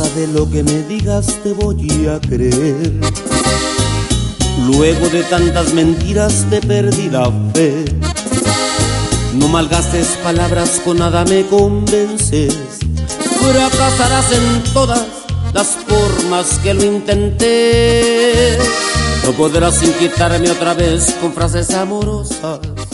de lo que me digas te voy a creer. Luego de tantas mentiras te perdí la fe. No malgastes palabras, con nada me convences. Fracasarás en todas las formas que lo intenté. No podrás inquietarme otra vez con frases amorosas.